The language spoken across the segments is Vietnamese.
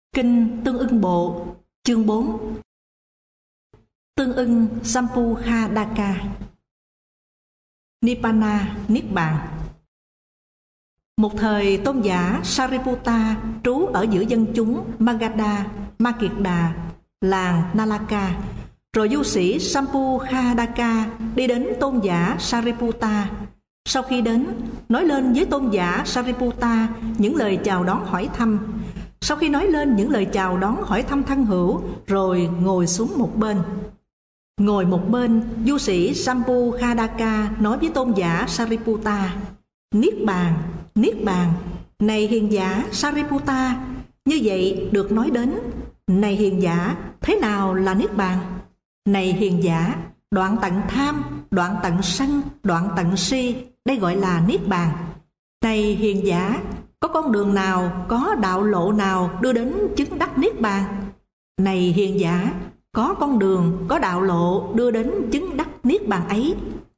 Kinh Tương ưng bộ, chương 4. Tương ưng Sambuddhaka. Nibbana, Niết Bàn. Một thời tôn giả Sariputta trú ở giữa dân chúng Magadha, Ma Kiệt Đà, làng Nalaka. Rồi du sĩ Sambuddhaka đi đến tôn giả Sariputta. Sau khi đến, nói lên với tôn giả Sariputta những lời chào đón hỏi thăm. Sau khi nói lên những lời chào đón hỏi thăm thân hữu, rồi ngồi xuống một bên. Ngồi một bên, du sĩ Sambuddhaka nói với tôn giả Sariputta: Niết bàn, Niết bàn, này hiền giả Sariputta. Như vậy được nói đến: Này hiền giả, thế nào là Niết bàn? Này hiền giả, đoạn tận tham, đoạn tận sân, đoạn tận si, đây gọi là Niết bàn. Này hiền giả, có con đường nào, có đạo lộ nào đưa đến chứng đắc Niết bàn? Này hiền giả, có con đường, có đạo lộ đưa đến chứng đắc Niết bàn ấy.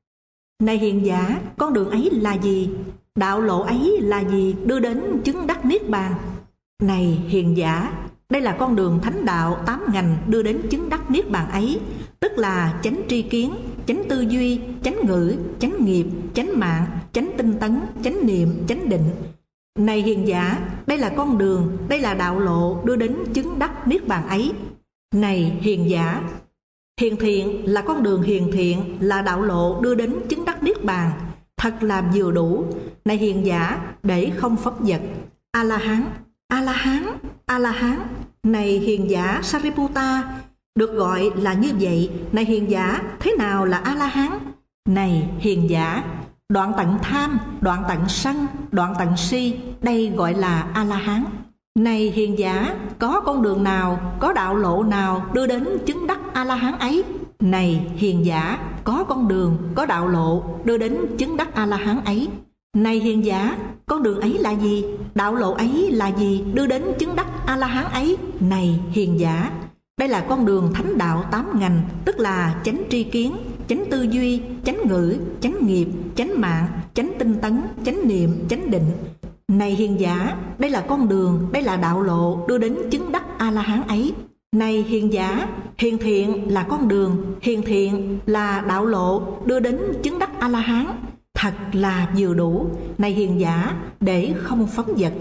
Này hiền giả, con đường ấy là gì? Đạo lộ ấy là gì đưa đến chứng đắc Niết bàn? Này hiền giả, đây là con đường thánh đạo 8 ngành đưa đến chứng đắc Niết bàn ấy, tức là chánh tri kiến, chánh tư duy, chánh ngữ, chánh nghiệp, chánh mạng, chánh tinh tấn, chánh niệm, chánh định. Này hiền giả, đây là con đường, đây là đạo lộ đưa đến chứng đắc Niết bàn ấy. Này hiền giả, hiền thiện là con đường hiền thiện, là đạo lộ đưa đến chứng đắc Niết bàn, thật là vừa đủ. Này hiền giả, để không phóng dật. A-la-hán, A-la-hán, A-la-hán. Này hiền giả Sariputta, được gọi là như vậy. Này hiền giả, thế nào là A-la-hán? Này hiền giả, đoạn tận tham, đoạn tận sân, đoạn tận si, đây gọi là A-la-hán. Này hiền giả, có con đường nào, có đạo lộ nào đưa đến chứng đắc A-la-hán ấy? Này hiền giả, có con đường, có đạo lộ đưa đến chứng đắc A-la-hán ấy. Này hiền giả, con đường ấy là gì? Đạo lộ ấy là gì đưa đến chứng đắc A-la-hán ấy? Này hiền giả, đây là con đường thánh đạo 8 ngành, tức là chánh tri kiến, chánh tư duy, chánh ngữ, chánh nghiệp, chánh mạng, chánh tinh tấn, chánh niệm, chánh định. Này hiền giả, đây là con đường, đây là đạo lộ đưa đến chứng đắc A-la-hán ấy. Này hiền giả, hiền thiện là con đường, hiền thiện là đạo lộ đưa đến chứng đắc A-la-hán, thật là vừa đủ. Này hiền giả, để không phóng dật.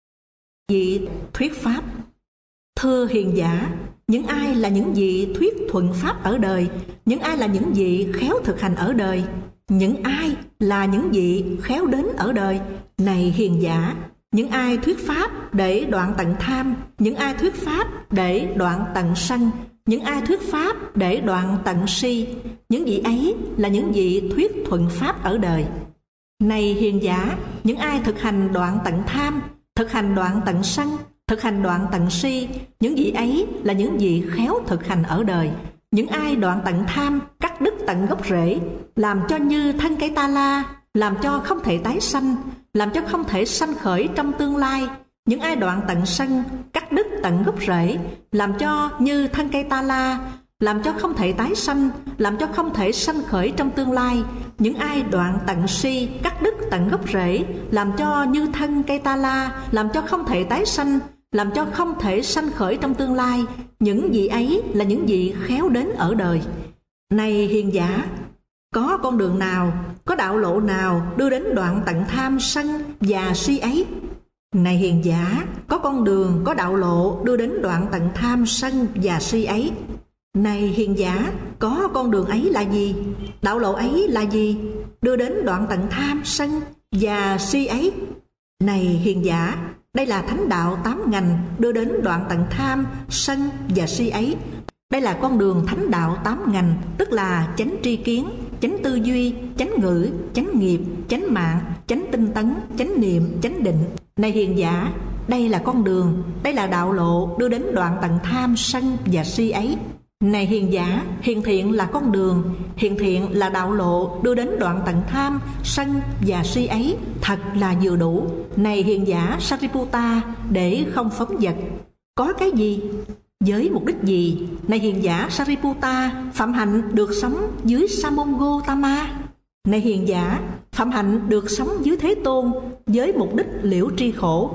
Vị thuyết pháp. Thưa hiền giả, những ai là những vị thuyết thuận pháp ở đời? Những ai là những vị khéo thực hành ở đời? Những ai là những vị khéo đến ở đời? Này hiền giả, những ai thuyết pháp để đoạn tận tham, những ai thuyết pháp để đoạn tận sân, những ai thuyết pháp để đoạn tận si, những vị ấy là những vị thuyết thuận pháp ở đời. Này hiền giả, những ai thực hành đoạn tận tham, thực hành đoạn tận sân, thực hành đoạn tận si, những vị ấy là những vị khéo thực hành ở đời. Những ai đoạn tận tham, cắt đứt tận gốc rễ, làm cho như thân cây ta la, làm cho không thể tái sanh, làm cho không thể sanh khởi trong tương lai. Những ai đoạn tận sân, cắt đứt tận gốc rễ, làm cho như thân cây ta la, làm cho không thể tái sanh, làm cho không thể sanh khởi trong tương lai. Những ai đoạn tận si, cắt đứt tận gốc rễ, làm cho như thân cây ta la, làm cho không thể tái sanh, làm cho không thể sanh khởi trong tương lai. Những vị ấy là những vị khéo đến ở đời. Này hiền giả, có con đường nào, có đạo lộ nào đưa đến đoạn tận tham sân và si ấy? Này hiền giả, có con đường, có đạo lộ đưa đến đoạn tận tham sân và si ấy. Này hiền giả, có con đường ấy là gì? Đạo lộ ấy là gì đưa đến đoạn tận tham sân và si ấy? Này hiền giả, đây là thánh đạo 8 ngành đưa đến đoạn tận tham, sân và si ấy. Đây là con đường thánh đạo 8 ngành, tức là chánh tri kiến, chánh tư duy, chánh ngữ, chánh nghiệp, chánh mạng, chánh tinh tấn, chánh niệm, chánh định. Này hiền giả, đây là con đường, đây là đạo lộ đưa đến đoạn tận tham, sân và si ấy. Này hiền giả, hiền thiện là con đường, hiền thiện là đạo lộ đưa đến đoạn tận tham, sân và si ấy, thật là vừa đủ. Này hiền giả Sariputta, để không phóng dật. Có cái gì? Với mục đích gì? Này hiền giả Sariputta, phạm hạnh được sống dưới Sa môn Gotama. Này hiền giả, phạm hạnh được sống dưới Thế Tôn với mục đích liễu tri khổ.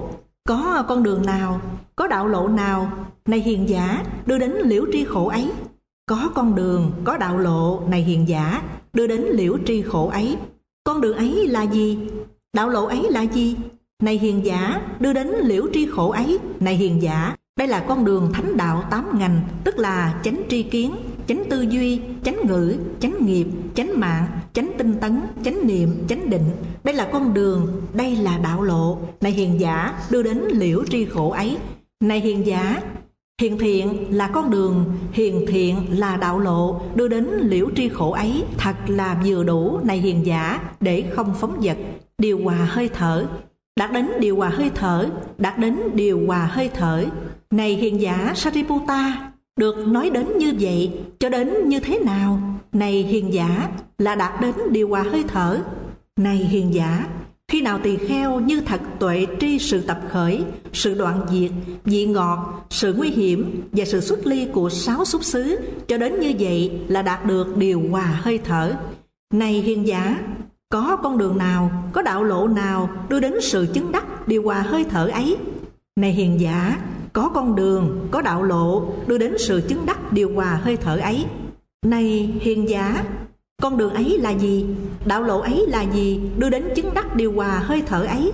Có con đường nào, có đạo lộ nào, này hiền giả, đưa đến liễu tri khổ ấy? Có con đường, có đạo lộ, này hiền giả, đưa đến liễu tri khổ ấy. Con đường ấy là gì? Đạo lộ ấy là gì? Này hiền giả, đưa đến liễu tri khổ ấy. Này hiền giả, đây là con đường thánh đạo 8 ngành, tức là chánh tri kiến, chánh tư duy, chánh ngữ, chánh nghiệp, chánh mạng, chánh tinh tấn, chánh niệm, chánh định. Đây là con đường, đây là đạo lộ. Này hiền giả, đưa đến liễu tri khổ ấy. Này hiền giả, hiền thiện là con đường, hiền thiện là đạo lộ, đưa đến liễu tri khổ ấy. Thật là vừa đủ, này hiền giả, để không phóng dật, điều hòa hơi thở. Đạt đến điều hòa hơi thở, đạt đến điều hòa hơi thở. Này hiền giả Sariputta, được nói đến như vậy, cho đến như thế nào? Này hiền giả, là đạt đến điều hòa hơi thở. Này hiền giả, khi nào tỳ kheo như thật tuệ tri sự tập khởi, sự đoạn diệt, vị ngọt, sự nguy hiểm và sự xuất ly của 6 xúc xứ, cho đến như vậy là đạt được điều hòa hơi thở. Này hiền giả, có con đường nào, có đạo lộ nào đưa đến sự chứng đắc điều hòa hơi thở ấy? Này hiền giả, có con đường, có đạo lộ đưa đến sự chứng đắc điều hòa hơi thở ấy. Này hiền giả, con đường ấy là gì? Đạo lộ ấy là gì đưa đến chứng đắc điều hòa hơi thở ấy?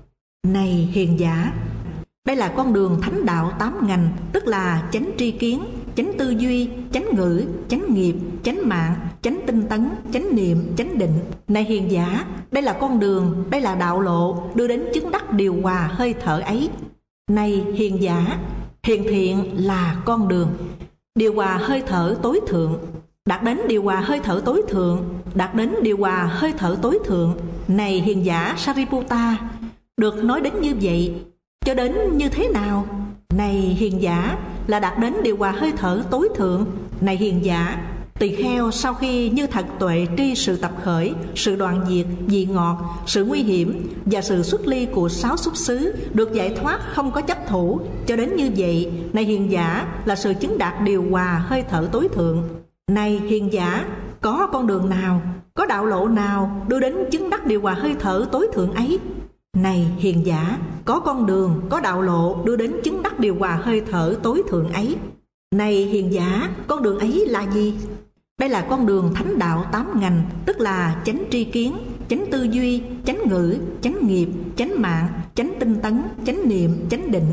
Này hiền giả, đây là con đường thánh đạo 8 ngành, tức là chánh tri kiến, chánh tư duy, chánh ngữ, chánh nghiệp, chánh mạng, chánh tinh tấn, chánh niệm, chánh định. Này hiền giả, đây là con đường, đây là đạo lộ đưa đến chứng đắc điều hòa hơi thở ấy. Này hiền giả, hiền thiện là con đường, điều hòa hơi thở tối thượng. Đạt đến điều hòa hơi thở tối thượng, đạt đến điều hòa hơi thở tối thượng. Này hiền giả Sariputta, được nói đến như vậy, cho đến như thế nào? Này hiền giả, là đạt đến điều hòa hơi thở tối thượng. Này hiền giả, tỳ kheo sau khi như thật tuệ tri sự tập khởi, sự đoạn diệt, vị ngọt, sự nguy hiểm và sự xuất ly của 6 xúc xứ, được giải thoát không có chấp thủ, cho đến như vậy, này hiền giả, là sự chứng đạt điều hòa hơi thở tối thượng. Này hiền giả, có con đường nào, có đạo lộ nào đưa đến chứng đắc điều hòa hơi thở tối thượng ấy? Này hiền giả, có con đường, có đạo lộ đưa đến chứng đắc điều hòa hơi thở tối thượng ấy. Này hiền giả, con đường ấy là gì? Đây là con đường thánh đạo 8 ngành, tức là chánh tri kiến, chánh tư duy, chánh ngữ, chánh nghiệp, chánh mạng, chánh tinh tấn, chánh niệm, chánh định.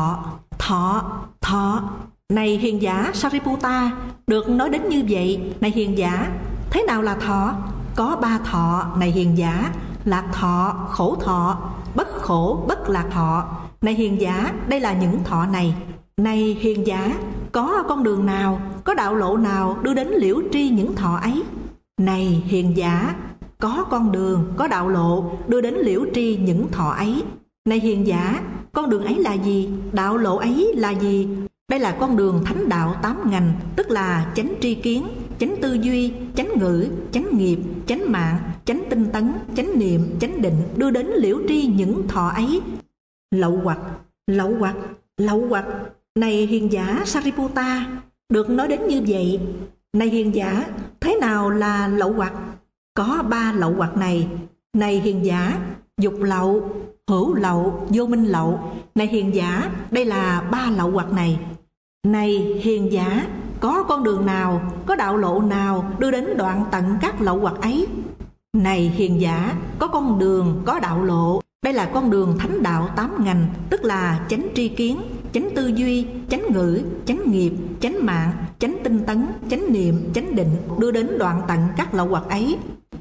Thọ. Này hiền giả Sariputta, được nói đến như vậy, này hiền giả, thế nào là thọ? Có 3 thọ, này hiền giả: lạc thọ, khổ thọ, bất khổ bất lạc thọ. Này hiền giả, đây là những thọ này. Này hiền giả, có con đường nào, có đạo lộ nào đưa đến liễu tri những thọ ấy? Này hiền giả, có con đường, có đạo lộ đưa đến liễu tri những thọ ấy. Này hiền giả, con đường ấy là gì? Đạo lộ ấy là gì? Đây là con đường thánh đạo 8 ngành, tức là chánh tri kiến, chánh tư duy, chánh ngữ, chánh nghiệp, chánh mạng, chánh tinh tấn, chánh niệm, chánh định, đưa đến liễu tri những thọ ấy. Lậu hoặc. Này hiền giả Sariputta, được nói đến như vậy. Này hiền giả, thế nào là lậu hoặc? Có 3 lậu hoặc này. Này hiền giả, dục lậu, hữu lậu, vô minh lậu. Này hiền giả, đây là 3 lậu hoặc này. Này hiền giả, có con đường nào, có đạo lộ nào đưa đến đoạn tận các lậu hoặc ấy? Này hiền giả, có con đường, có đạo lộ. Đây là con đường thánh đạo 8 ngành, tức là chánh tri kiến, chánh tư duy, chánh ngữ, chánh nghiệp, chánh mạng, chánh tinh tấn, chánh niệm, chánh định, đưa đến đoạn tận các lậu hoặc ấy.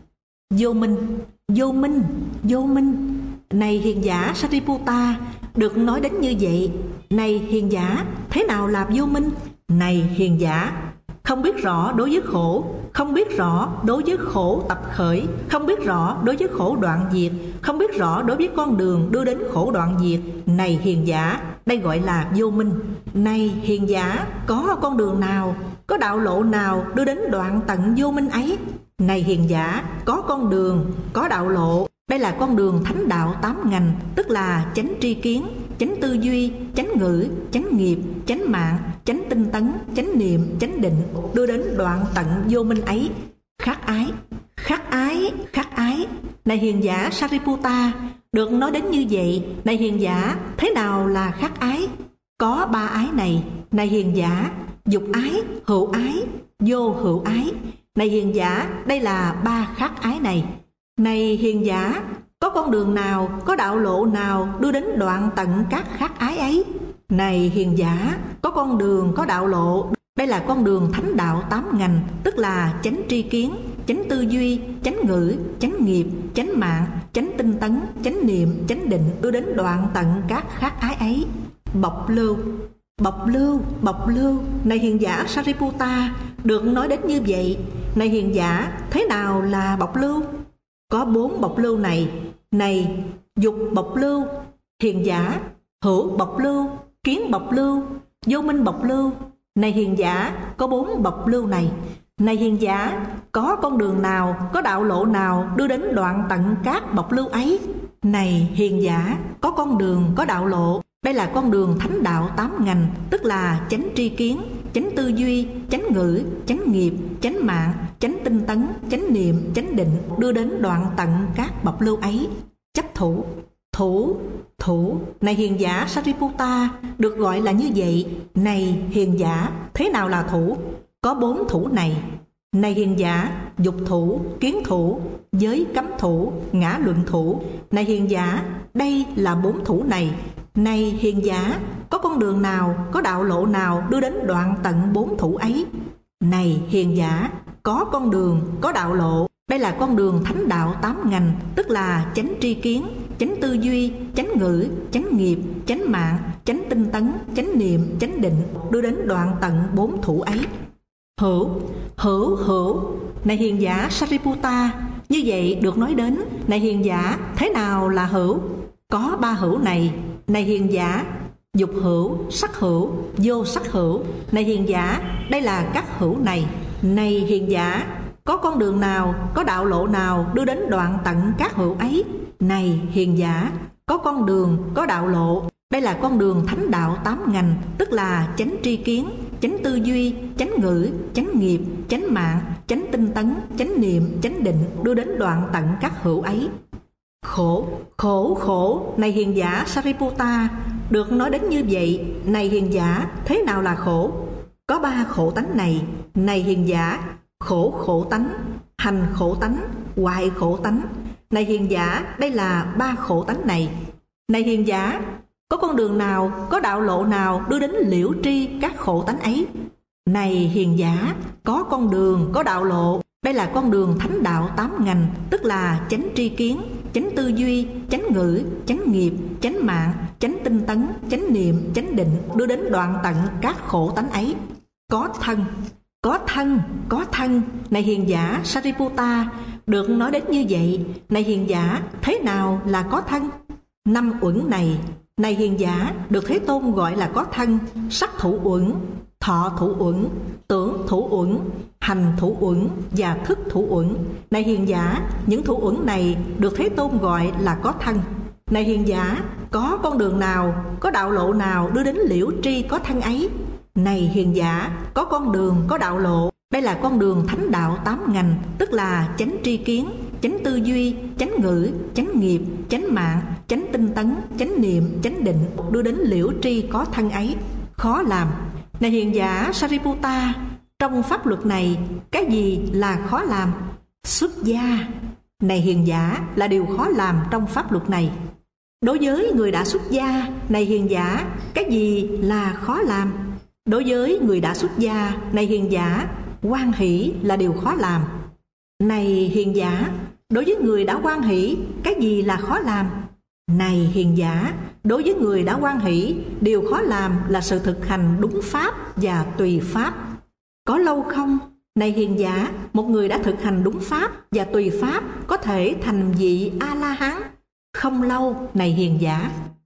Vô minh. Này hiền giả Sariputta, được nói đến như vậy. Này hiền giả, thế nào là vô minh? Này hiền giả, không biết rõ đối với khổ, không biết rõ đối với khổ tập khởi, không biết rõ đối với khổ đoạn diệt, không biết rõ đối với con đường đưa đến khổ đoạn diệt. Này hiền giả, đây gọi là vô minh. Này hiền giả, có con đường nào, có đạo lộ nào đưa đến đoạn tận vô minh ấy? Này hiền giả, có con đường, có đạo lộ. Đây là con đường thánh đạo 8 ngành, tức là chánh tri kiến, chánh tư duy, chánh ngữ, chánh nghiệp, chánh mạng, chánh tinh tấn, chánh niệm, chánh định, đưa đến đoạn tận vô minh ấy. Khắc ái. Này hiền giả Sariputta, được nói đến như vậy. Này hiền giả, thế nào là khắc ái? Có ba ái này. Này hiền giả, dục ái, hữu ái, vô hữu ái. Này hiền giả, đây là ba khắc ái này. Này hiền giả, có con đường nào, có đạo lộ nào đưa đến đoạn tận các khắc ái ấy? Này hiền giả, có con đường, có đạo lộ. Đây là con đường thánh đạo 8 ngành, tức là chánh tri kiến, chánh tư duy, chánh ngữ, chánh nghiệp, chánh mạng, chánh tinh tấn, chánh niệm, chánh định, đưa đến đoạn tận các khắc ái ấy. Bộc lưu, bộc lưu, bộc lưu. Này hiền giả Sariputta, được nói đến như vậy. Này hiền giả, thế nào là bộc lưu? Có 4 bộc lưu này. Này dục bộc lưu, hiền giả, hữu bộc lưu, kiến bộc lưu, vô minh bộc lưu. Này hiền giả, có 4 bộc lưu này. Này hiền giả, có con đường nào, có đạo lộ nào đưa đến đoạn tận các bộc lưu ấy? Này hiền giả, có con đường, có đạo lộ. Đây là con đường thánh đạo 8 ngành, tức là chánh tri kiến, chánh tư duy, chánh ngữ, chánh nghiệp, chánh mạng, chánh tinh tấn, chánh niệm, chánh định, đưa đến đoạn tận các bộc lưu ấy. Chấp thủ, thủ, thủ. Này hiền giả Sariputta, được gọi là như vậy. Này hiền giả, thế nào là thủ? Có 4 thủ này. Này hiền giả, dục thủ, kiến thủ, giới cấm thủ, ngã luận thủ. Này hiền giả, đây là 4 thủ này. Này hiền giả, có con đường nào, có đạo lộ nào đưa đến đoạn tận 4 thủ ấy? Này hiền giả, có con đường, có đạo lộ. Đây là con đường thánh đạo 8 ngành, tức là chánh tri kiến, chánh tư duy, chánh ngữ, chánh nghiệp, chánh mạng, chánh tinh tấn, chánh niệm, chánh định, đưa đến đoạn tận 4 thủ ấy. Hữu, hữu, hữu. Này hiền giả Sariputta, như vậy được nói đến. Này hiền giả, thế nào là hữu? Có 3 hữu này. Này hiền giả, dục hữu, sắc hữu, vô sắc hữu. Này hiền giả, đây là các hữu này. Này hiền giả, có con đường nào, có đạo lộ nào đưa đến đoạn tận các hữu ấy? Này hiền giả, có con đường, có đạo lộ. Đây là con đường thánh đạo 8 ngành, tức là chánh tri kiến, chánh tư duy, chánh ngữ, chánh nghiệp, chánh mạng, chánh tinh tấn, chánh niệm, chánh định, đưa đến đoạn tận các hữu ấy. Khổ, khổ, khổ. Này hiền giả Sariputta, được nói đến như vậy. Này hiền giả, thế nào là khổ? Có 3 khổ tánh này. Này hiền giả, khổ khổ tánh, hành khổ tánh, hoại khổ tánh. Này hiền giả, đây là 3 khổ tánh này. Này hiền giả, có con đường nào, có đạo lộ nào đưa đến liễu tri các khổ tánh ấy? Này hiền giả, có con đường, có đạo lộ. Đây là con đường thánh đạo 8 ngành, tức là chánh tri kiến, chánh tư duy, chánh ngữ, chánh nghiệp, chánh mạng, chánh tinh tấn, chánh niệm, chánh định, đưa đến đoạn tận các khổ tánh ấy. Có thân, có thân, có thân. Này hiền giả Sariputta, được nói đến như vậy. Này hiền giả, thế nào là có thân? 5 uẩn này. Này hiền giả, được Thế Tôn gọi là có thân: sắc thủ uẩn, thọ thủ uẩn, tưởng thủ uẩn, hành thủ uẩn và thức thủ uẩn. Này hiền giả, những thủ uẩn này được Thế Tôn gọi là có thân. Này hiền giả, có con đường nào, có đạo lộ nào đưa đến liễu tri có thân ấy? Này hiền giả, có con đường, có đạo lộ. Đây là con đường thánh đạo 8 ngành, tức là chánh tri kiến, chánh tư duy, chánh ngữ, chánh nghiệp, chánh mạng, chánh tinh tấn, chánh niệm, chánh định, đưa đến liễu tri có thân ấy. Khó làm. Này hiền giả Sariputta, trong pháp luật này, cái gì là khó làm? Xuất gia. Này hiền giả, là điều khó làm trong pháp luật này. Đối với người đã xuất gia, này hiền giả, cái gì là khó làm? Đối với người đã xuất gia, này hiền giả, hoan hỷ là điều khó làm. Này hiền giả, đối với người đã hoan hỷ, cái gì là khó làm? Này hiền giả, đối với người đã hoan hỷ, điều khó làm là sự thực hành đúng pháp và tùy pháp. Có lâu không? Này hiền giả, một người đã thực hành đúng pháp và tùy pháp có thể thành vị A-la-hán. Không lâu, này hiền giả.